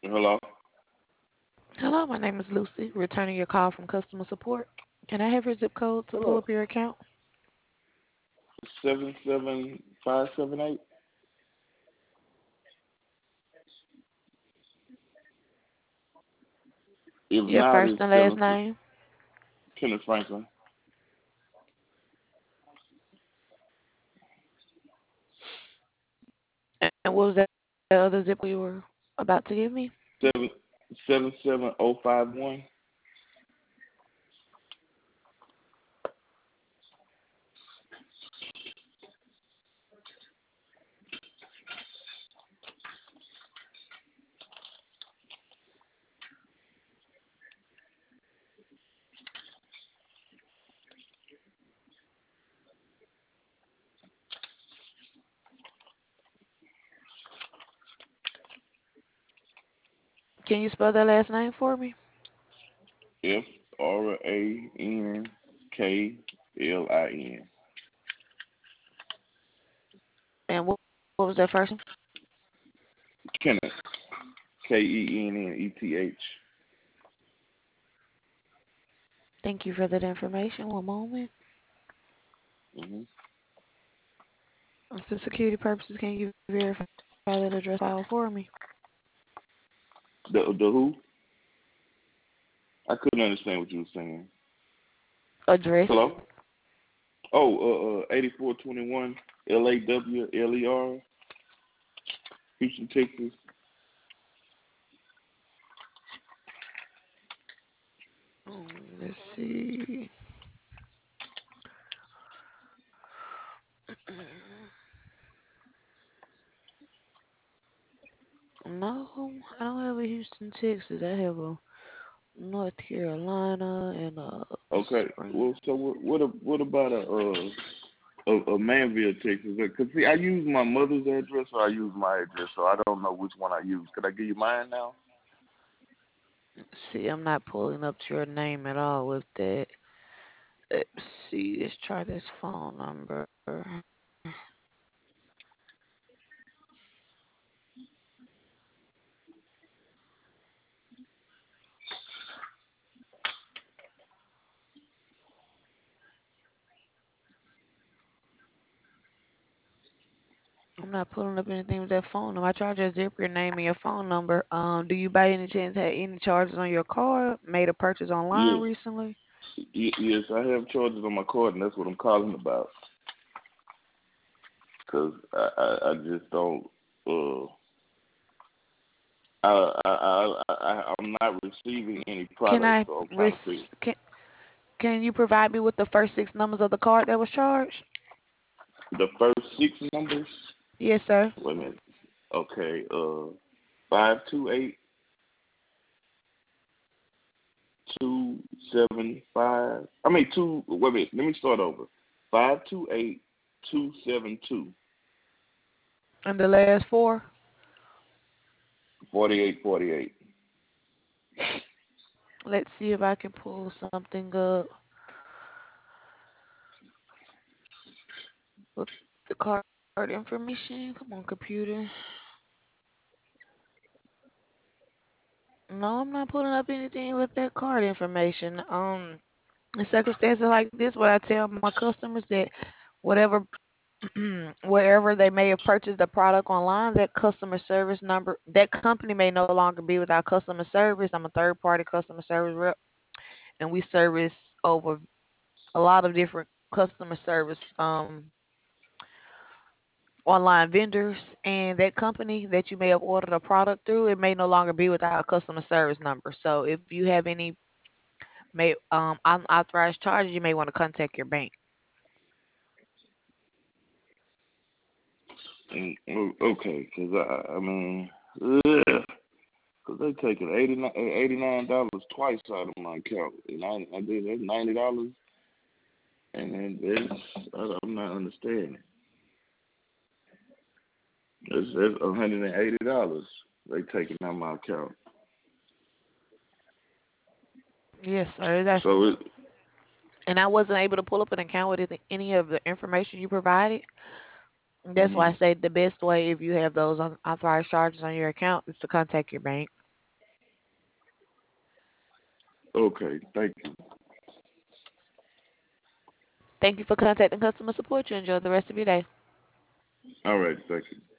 Hello. Hello, my name is Lucy, returning your call from customer support. Can I have your zip code to pull Hello. up your account? 77578. If Your not, first it's and last seven. name? Kenneth Franklin. And what was that other zip you were about to give me? 77051. Can you spell that last name for me? FRANKLIN. And what was that first name? Kenneth. KENNETH. Thank you for that information. One moment. Mm-hmm. For security purposes, can you verify that address file for me? The who? I couldn't understand what you were saying. Address. Hello? Oh, 8421 LAWLER, Houston, Texas. Let's see. No, I don't have a Houston, Texas. I have a North Carolina and a Okay. Spring. Well, so what about a Manville, Texas? Cause see, I use my mother's address or I use my address, so I don't know which one I use. Could I give you mine now? See, I'm not pulling up your name at all with that. Let's see. Let's try this phone number. I'm not pulling up anything with that phone number. I tried to zip your name and your phone number. Do you by any chance have any charges on your card? Made a purchase online Yes. recently? Yes, I have charges on my card, and that's what I'm calling about. Cause I just don't. Uh, I'm not receiving any Can products, I so I'm trying res- to figure can you provide me with the first six numbers of the card that was charged? the first six numbers. Yes, sir. Wait a minute. Okay. 528-275. I mean two. Wait a minute. Let me start over. 528-272. And the last four. 4848. Let's see if I can pull something up with the card information. Come on, computer. No, I'm not pulling up anything with that card information. In circumstances like this, what I tell my customers that whatever wherever they may have purchased a product online, that customer service number, that company may no longer be without customer service. I'm a third party customer service rep, and we service over a lot of different customer service online vendors, and that company that you may have ordered a product through, it may no longer be without a customer service number. So if you have any may unauthorized charges, you may want to contact your bank. Okay, because I mean, ugh, cause they taking $89 twice out of my account, and I did that's $90, and then I'm not understanding. That's $180 they taking out my account. Yes, sir. That's So and I wasn't able to pull up an account with any of the information you provided. That's why mhm. I say the best way if you have those unauthorized charges on your account is to contact your bank. Okay, thank you. Thank you for contacting customer support. You enjoy the rest of your day. All right, thank you.